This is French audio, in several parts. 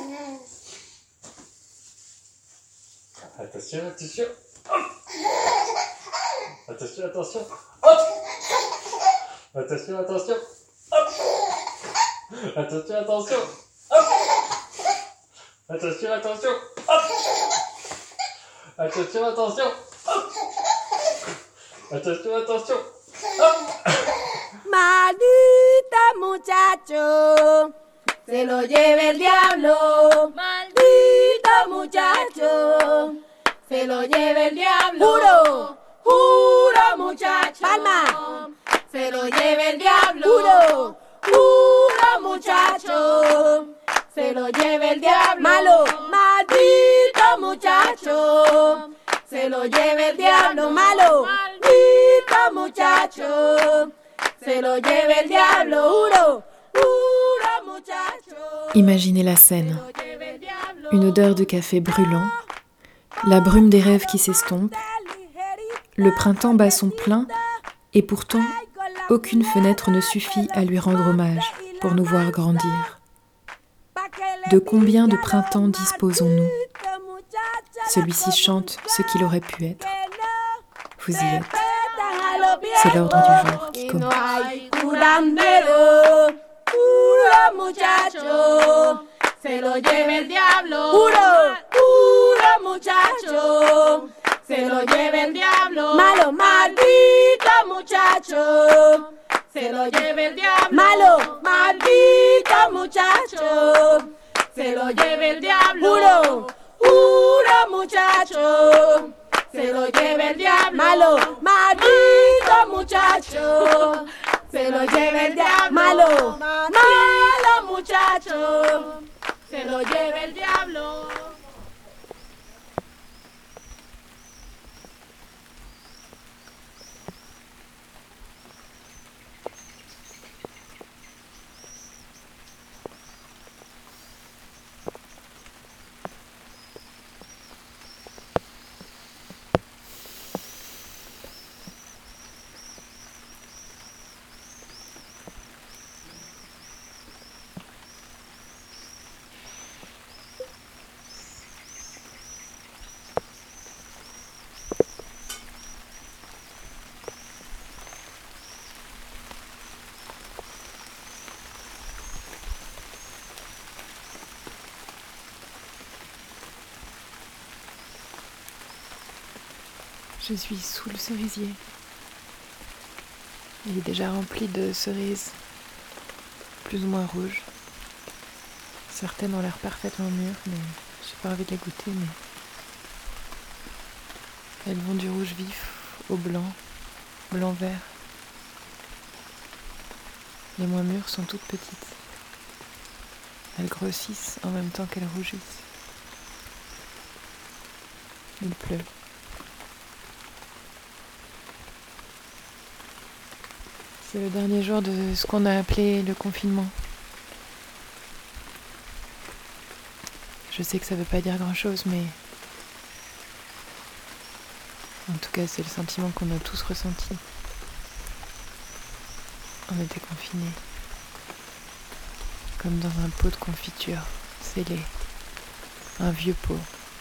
Attention, attention. Hop. Attention, attention. Hop. Attention, attention. Hop. Attention, attention. Hop. Attention, attention. Hop. Attention, attention. Hop. Attention, attention. Hop. Maldito muchacho, se lo lleve el diablo. Maldito muchacho, se lo lleve el diablo. Juro, juro muchacho. Palma. Se lo lleve el diablo. Juro, juro muchacho. Se lo lleve el diablo. Malo, maldito muchacho. Se lo lleve el diablo. Malo, maldito muchacho. Se lo lleve el diablo. Juro, juro muchacho. Imaginez la scène. Une odeur de café brûlant, la brume des rêves qui s'estompe, le printemps bat son plein et pourtant aucune fenêtre ne suffit à lui rendre hommage pour nous voir grandir. De combien de printemps disposons-nous ? Celui-ci chante ce qu'il aurait pu être. Vous y êtes. C'est l'ordre du jour qui commence. Se lo lleve el diablo. Juro, juro muchacho. Se lo lleve el diablo. Malo, maldito muchacho. Se lo lleve el diablo. Malo, maldito muchacho. Se lo lleve el diablo. Juro, juro muchacho. Se lo lleve el diablo. Malo, maldito muchacho. Se lo lleve el diablo. Malo, malo muchacho. Se lo lleve el diablo. Je suis sous le cerisier. Il est déjà rempli de cerises, plus ou moins rouges. Certaines ont l'air parfaitement mûres, mais j'ai pas envie de les goûter, mais elles vont du rouge vif au blanc, blanc-vert. Les moins mûres sont toutes petites. Elles grossissent en même temps qu'elles rougissent. Il pleut. C'est le dernier jour de ce qu'on a appelé le confinement. Je sais que ça veut pas dire grand-chose, mais en tout cas, c'est le sentiment qu'on a tous ressenti. On était confinés, comme dans un pot de confiture, scellé, un vieux pot,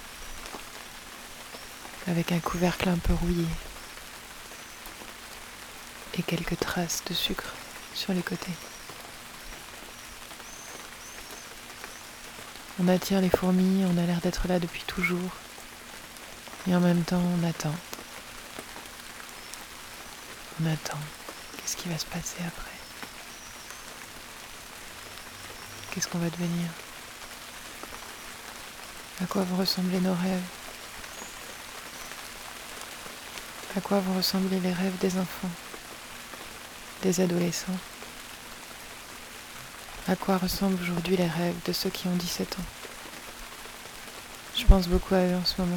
avec un couvercle un peu rouillé. Et quelques traces de sucre sur les côtés. On attire les fourmis, on a l'air d'être là depuis toujours. Et en même temps, on attend. On attend. Qu'est-ce qui va se passer après ? Qu'est-ce qu'on va devenir ? À quoi vont ressembler nos rêves ? À quoi vont ressembler les rêves des enfants ? Des adolescents. À quoi ressemblent aujourd'hui les rêves de ceux qui ont 17 ans ? Je pense beaucoup à eux en ce moment.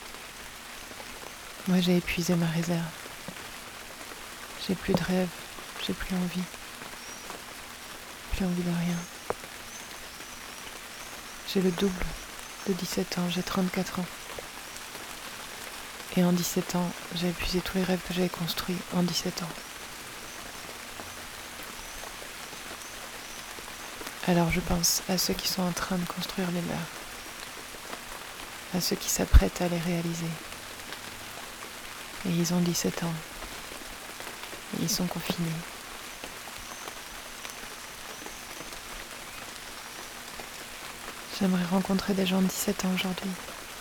Moi, j'ai épuisé ma réserve. J'ai plus de rêves, j'ai plus envie. Plus envie de rien. J'ai le double de 17 ans, j'ai 34 ans. Et en 17 ans, j'ai épuisé tous les rêves que j'avais construits en 17 ans. Alors je pense à ceux qui sont en train de construire les leurs, à ceux qui s'apprêtent à les réaliser. Et ils ont 17 ans. Et ils sont confinés. J'aimerais rencontrer des gens de 17 ans aujourd'hui.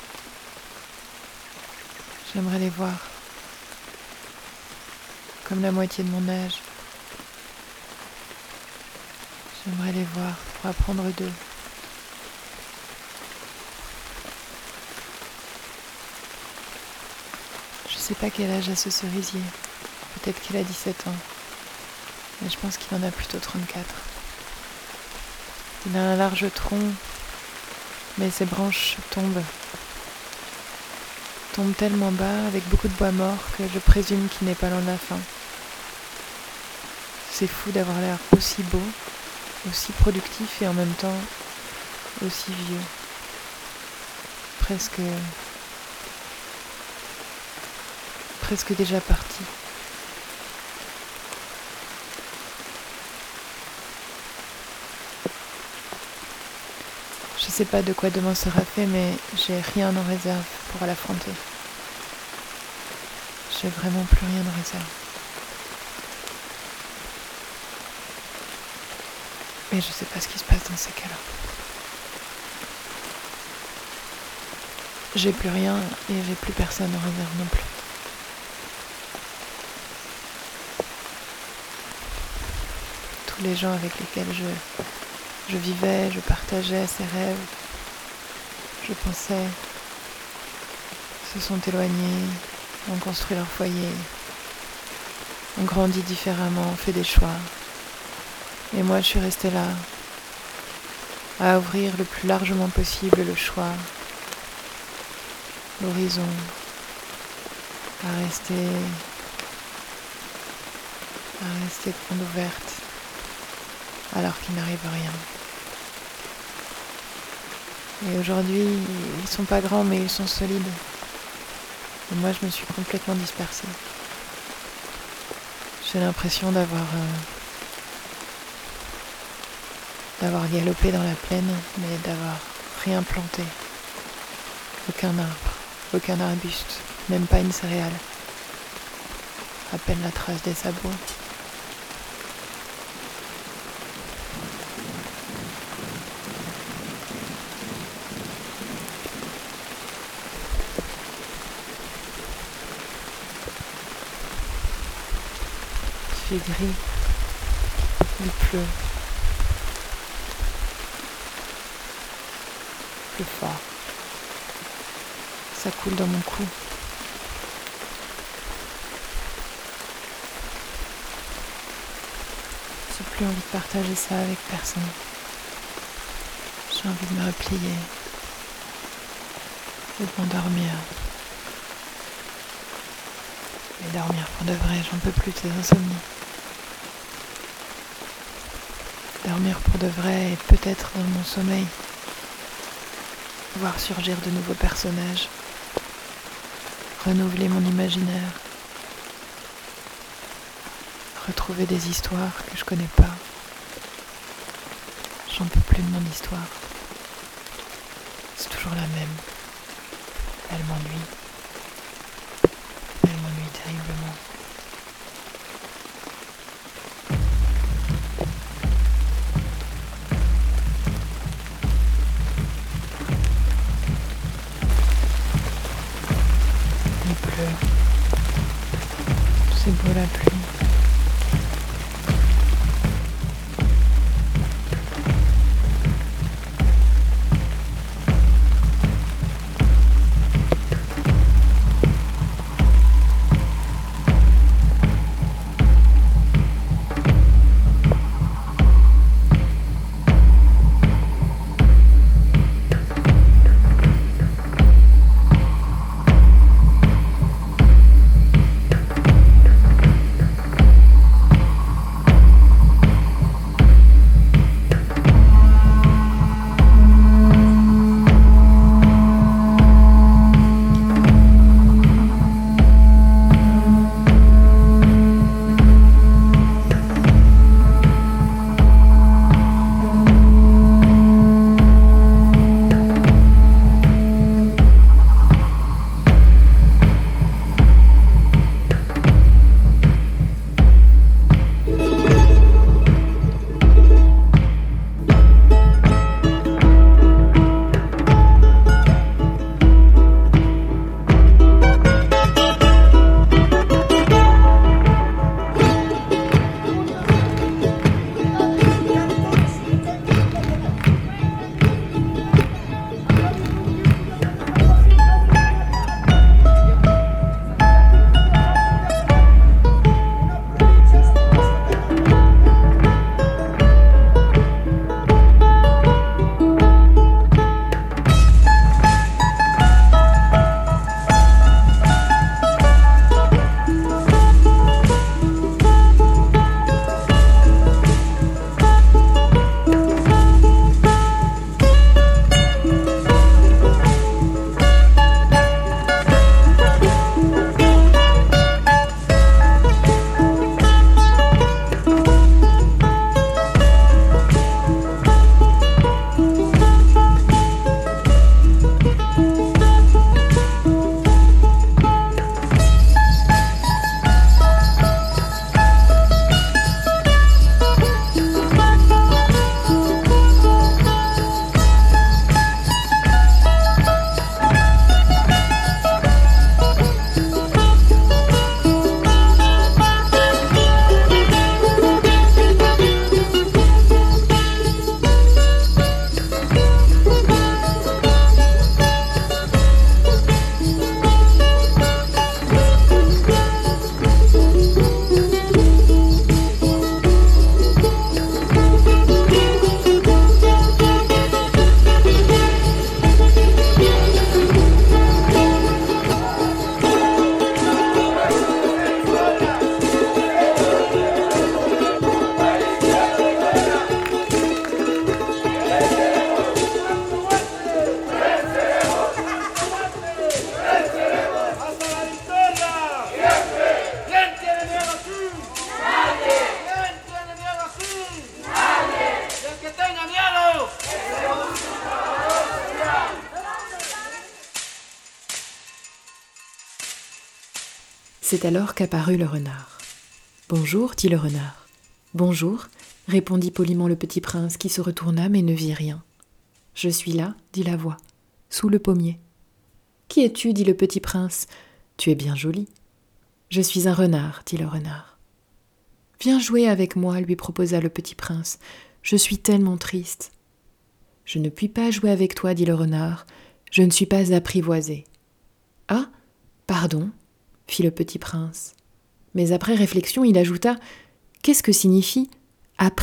J'aimerais les voir. Comme la moitié de mon âge. J'aimerais les voir pour apprendre d'eux. Je sais pas quel âge a ce cerisier. Peut-être qu'il a 17 ans. Mais je pense qu'il en a plutôt 34. Il a un large tronc, mais ses branches tombent tellement bas avec beaucoup de bois mort que je présume qu'il n'est pas loin de la fin. C'est fou d'avoir l'air aussi beau, aussi productif et en même temps aussi vieux. Presque déjà parti. Je sais pas de quoi demain sera fait, mais j'ai rien en réserve pour l'affronter. J'ai vraiment plus rien en réserve. Et je sais pas ce qui se passe dans ces cas-là. J'ai plus rien et j'ai plus personne en réserve non plus. Tous les gens avec lesquels je vivais, je partageais ces rêves, je pensais, se sont éloignés, ont construit leur foyer, ont grandi différemment, ont fait des choix. Et moi, je suis restée là, à ouvrir le plus largement possible le choix, l'horizon, à rester grande ouverte, alors qu'il n'arrive rien. Et aujourd'hui, ils sont pas grands, mais ils sont solides. Et moi, je me suis complètement dispersée. J'ai l'impression d'avoir galopé dans la plaine, mais d'avoir rien planté. Aucun arbre, aucun arbuste, même pas une céréale. À peine la trace des sabots. Il fait gris, il pleut. Plus fort. Ça coule dans mon cou. J'ai plus envie de partager ça avec personne. J'ai envie de me replier et de m'endormir. Mais dormir pour de vrai, j'en peux plus de ces insomnies. Dormir pour de vrai et peut-être dans mon sommeil voir surgir de nouveaux personnages, renouveler mon imaginaire, retrouver des histoires que je connais pas. J'en peux plus de mon histoire. C'est toujours la même. Elle m'ennuie. Elle m'ennuie terriblement. Il pleut. C'est beau la pluie. C'est alors qu'apparut le renard. « Bonjour, dit le renard. »« Bonjour, répondit poliment le petit prince qui se retourna mais ne vit rien. « Je suis là, dit la voix, sous le pommier. »« Qui es-tu, dit le petit prince. Tu es bien joli. »« Je suis un renard, dit le renard. »« Viens jouer avec moi, lui proposa le petit prince. Je suis tellement triste. »« Je ne puis pas jouer avec toi, dit le renard. Je ne suis pas apprivoisé. »« Ah, pardon, fit le petit prince. Mais après réflexion, il ajouta « Qu'est-ce que signifie apprivoiser ?»«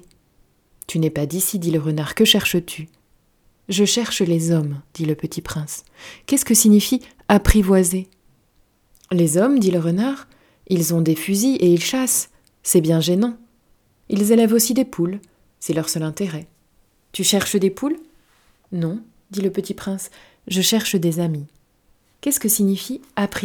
Tu n'es pas d'ici, dit le renard. Que cherches-tu ?»« Je cherche les hommes, dit le petit prince. Qu'est-ce que signifie apprivoiser ?»« Les hommes, dit le renard, ils ont des fusils et ils chassent. C'est bien gênant. Ils élèvent aussi des poules. C'est leur seul intérêt. Tu cherches des poules ? Non, dit le petit prince. Je cherche des amis. Qu'est-ce que signifie apprivoiser ?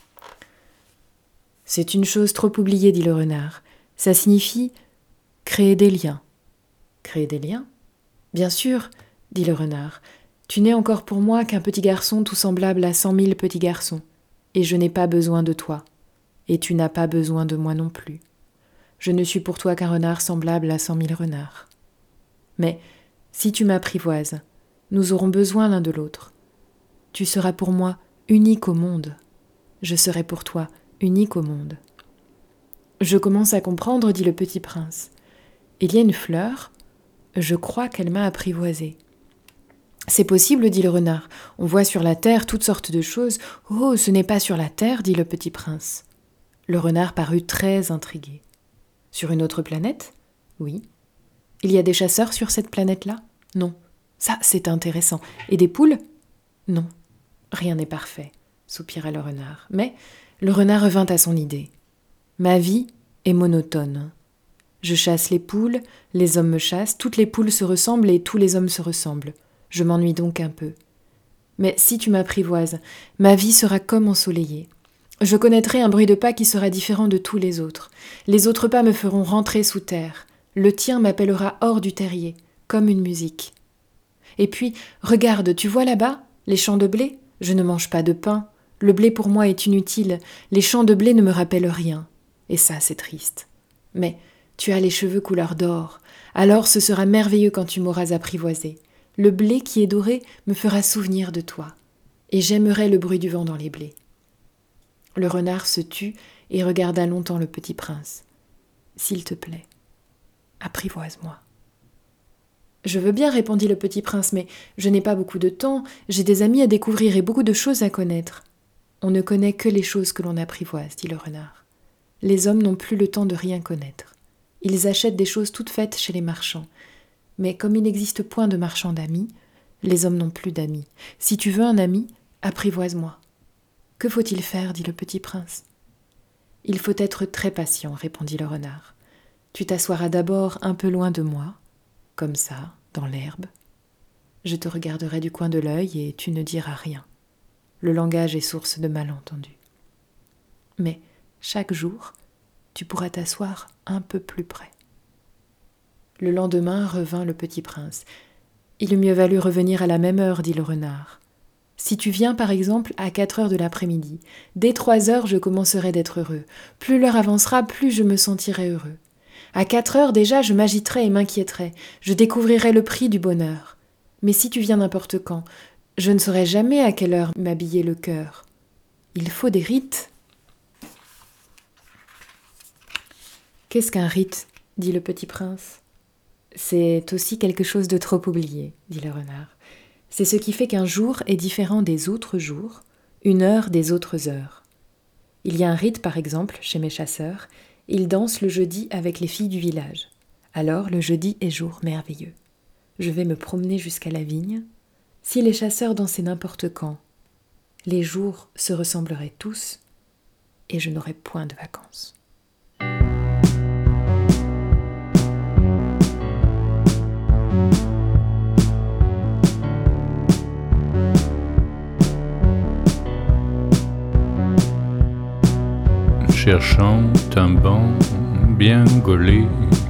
C'est une chose trop oubliée, dit le renard. Ça signifie créer des liens. Créer des liens ? Bien sûr, dit le renard. Tu n'es encore pour moi qu'un petit garçon tout semblable à 100 000 petits garçons. Et je n'ai pas besoin de toi. Et tu n'as pas besoin de moi non plus. Je ne suis pour toi qu'un renard semblable à 100 000 renards. Mais si tu m'apprivoises, nous aurons besoin l'un de l'autre. Tu seras pour moi unique au monde. Je serai pour toi unique au monde. Je commence à comprendre, dit le petit prince. Il y a une fleur, je crois qu'elle m'a apprivoisé. C'est possible, dit le renard. On voit sur la terre toutes sortes de choses. Oh, ce n'est pas sur la terre, dit le petit prince. Le renard parut très intrigué. Sur une autre planète ? Oui. Il y a des chasseurs sur cette planète-là ? Non. Ça, c'est intéressant. Et des poules ? Non. Rien n'est parfait, soupira le renard. Mais le renard revint à son idée. Ma vie est monotone. Je chasse les poules, les hommes me chassent, toutes les poules se ressemblent et tous les hommes se ressemblent. Je m'ennuie donc un peu. Mais si tu m'apprivoises, ma vie sera comme ensoleillée. Je connaîtrai un bruit de pas qui sera différent de tous les autres. Les autres pas me feront rentrer sous terre. Le tien m'appellera hors du terrier, comme une musique. Et puis, regarde, tu vois là-bas, les champs de blé ? Je ne mange pas de pain. Le blé pour moi est inutile. Les champs de blé ne me rappellent rien. Et ça, c'est triste. Mais tu as les cheveux couleur d'or. Alors ce sera merveilleux quand tu m'auras apprivoisé. Le blé qui est doré me fera souvenir de toi. Et j'aimerai le bruit du vent dans les blés. Le renard se tut et regarda longtemps le petit prince. « S'il te plaît, apprivoise-moi. »« Je veux bien, répondit le petit prince, mais je n'ai pas beaucoup de temps, j'ai des amis à découvrir et beaucoup de choses à connaître. »« On ne connaît que les choses que l'on apprivoise, dit le renard. Les hommes n'ont plus le temps de rien connaître. Ils achètent des choses toutes faites chez les marchands. Mais comme il n'existe point de marchands d'amis, les hommes n'ont plus d'amis. Si tu veux un ami, apprivoise-moi. » « Que faut-il faire » dit le petit prince. « Il faut être très patient, répondit le renard. Tu t'assoiras d'abord un peu loin de moi, comme ça, dans l'herbe. Je te regarderai du coin de l'œil et tu ne diras rien. Le langage est source de malentendus. Mais chaque jour, tu pourras t'asseoir un peu plus près. » Le lendemain revint le petit prince. « Il eût mieux valu revenir à la même heure, dit le renard. Si tu viens par exemple à 4 heures de l'après-midi, dès 3 heures je commencerai d'être heureux. Plus l'heure avancera, plus je me sentirai heureux. À 4 heures déjà je m'agiterai et m'inquiéterai, je découvrirai le prix du bonheur. Mais si tu viens n'importe quand, je ne saurai jamais à quelle heure m'habiller le cœur. Il faut des rites. » « Qu'est-ce qu'un rite ?» dit le petit prince. « C'est aussi quelque chose de trop oublié, » dit le renard. C'est ce qui fait qu'un jour est différent des autres jours, une heure des autres heures. Il y a un rite, par exemple, chez mes chasseurs, ils dansent le jeudi avec les filles du village. Alors le jeudi est jour merveilleux. Je vais me promener jusqu'à la vigne. Si les chasseurs dansaient n'importe quand, les jours se ressembleraient tous et je n'aurais point de vacances. Cherchant un banc bien gaulé,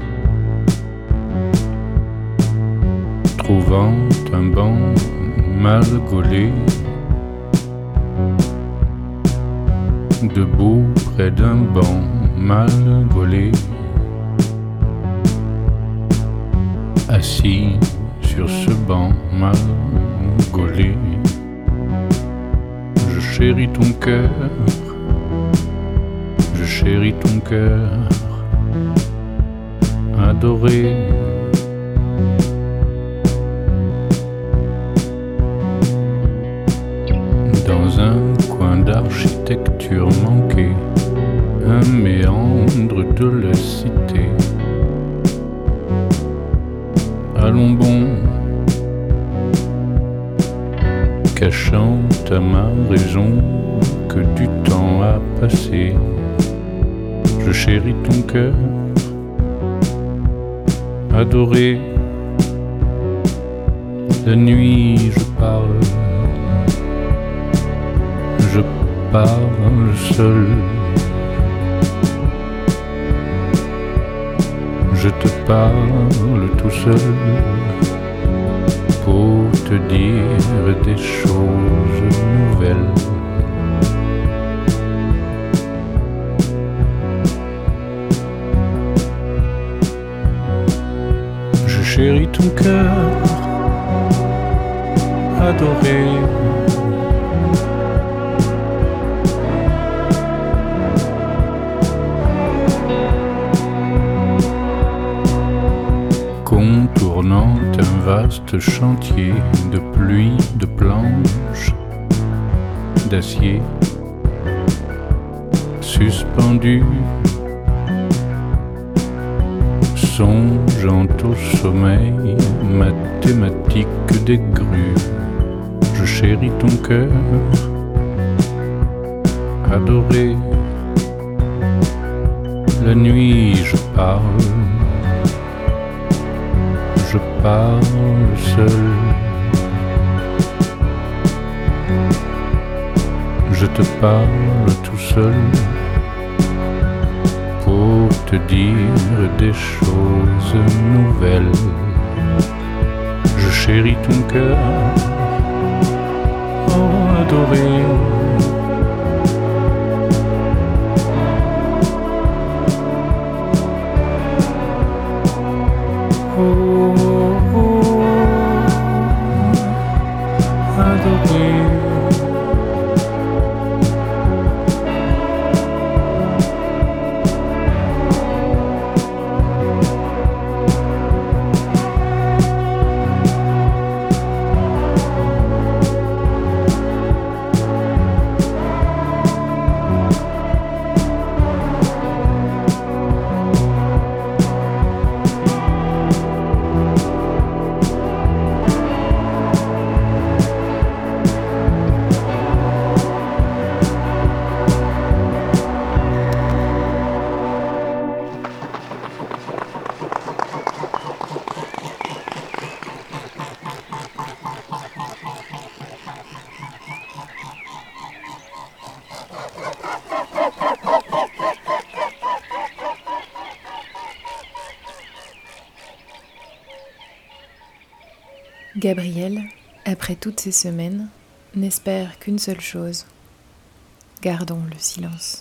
trouvant un banc mal gaulé, debout près d'un banc mal gaulé, assis sur ce banc mal gaulé, je chéris ton cœur, je chéris ton cœur, adoré. Dans un coin d'architecture manquée, un méandre de la cité. Allons bon, cachant à ma raison que du temps a passé. Je chéris ton cœur, adoré. La nuit je parle seul. Je te parle tout seul pour te dire des choses nouvelles. Je chéris ton cœur, adoré. Contournant un vaste chantier de pluie, de planches, d'acier, suspendu, songeant au sommeil mathématique des grues. Je chéris ton cœur, adoré. La nuit je parle seul. Je te parle tout seul pour te dire des choses nouvelles. Je chéris ton cœur, oh adoré. Gabriel, après toutes ces semaines, n'espère qu'une seule chose. Gardons le silence.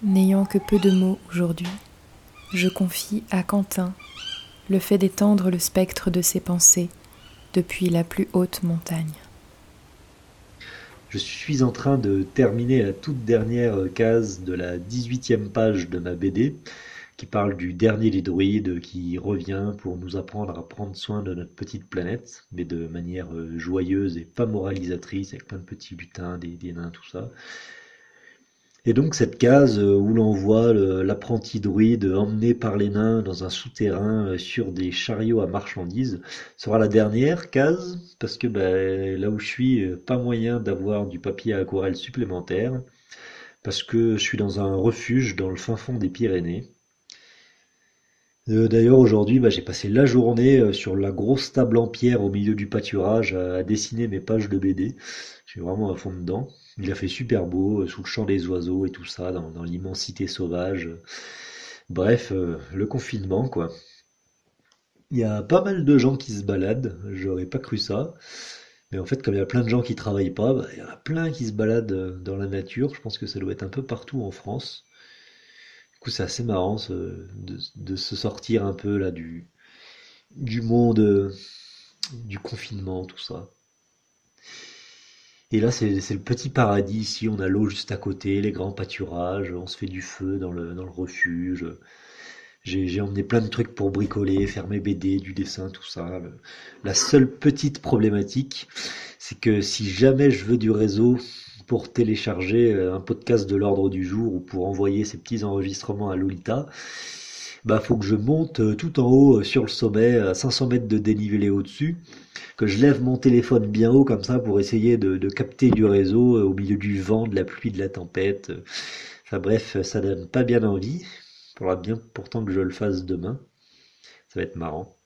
N'ayant que peu de mots aujourd'hui, je confie à Quentin le fait d'étendre le spectre de ses pensées depuis la plus haute montagne. Je suis en train de terminer la toute dernière case de la 18e page de ma BD qui parle du dernier des druides qui revient pour nous apprendre à prendre soin de notre petite planète, mais de manière joyeuse et pas moralisatrice, avec plein de petits lutins, des nains, tout ça. Et donc cette case où l'on voit l'apprenti druide emmené par les nains dans un souterrain sur des chariots à marchandises sera la dernière case parce que là où je suis, pas moyen d'avoir du papier à aquarelle supplémentaire parce que je suis dans un refuge dans le fin fond des Pyrénées. D'ailleurs aujourd'hui j'ai passé la journée sur la grosse table en pierre au milieu du pâturage à dessiner mes pages de BD. Je suis vraiment à fond dedans. Il a fait super beau, sous le chant des oiseaux et tout ça, dans l'immensité sauvage. Bref, le confinement, quoi. Il y a pas mal de gens qui se baladent, j'aurais pas cru ça. Mais en fait, comme il y a plein de gens qui travaillent pas, il y en a plein qui se baladent dans la nature. Je pense que ça doit être un peu partout en France. Du coup, c'est assez marrant de se sortir un peu là du monde, du confinement, tout ça. Et là, c'est le petit paradis. Ici, on a l'eau juste à côté, les grands pâturages, on se fait du feu dans le refuge. J'ai emmené plein de trucs pour bricoler, faire mes BD, du dessin, tout ça. La seule petite problématique, c'est que si jamais je veux du réseau pour télécharger un podcast de l'ordre du jour ou pour envoyer ces petits enregistrements à Lolita, faut que je monte tout en haut sur le sommet, à 500 mètres de dénivelé au-dessus, que je lève mon téléphone bien haut comme ça pour essayer de capter du réseau au milieu du vent, de la pluie, de la tempête. Enfin bref, ça donne pas bien envie. Il faudra bien pourtant que je le fasse demain. Ça va être marrant.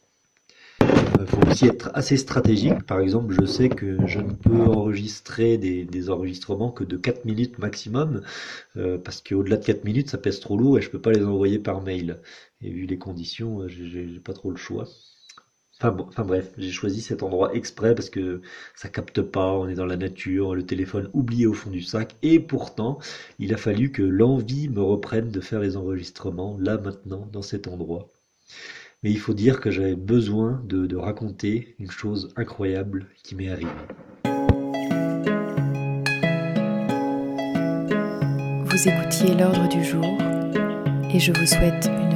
Il faut aussi être assez stratégique. Par exemple, je sais que je ne peux enregistrer des enregistrements que de 4 minutes maximum, parce qu'au-delà de 4 minutes, ça pèse trop lourd et je peux pas les envoyer par mail. Et vu les conditions, j'ai pas trop le choix. Enfin bref, j'ai choisi cet endroit exprès parce que ça capte pas, on est dans la nature, le téléphone oublié au fond du sac, et pourtant, il a fallu que l'envie me reprenne de faire les enregistrements, là maintenant, dans cet endroit. Mais il faut dire que j'avais besoin de raconter une chose incroyable qui m'est arrivée. Vous écoutiez l'ordre du jour et je vous souhaite une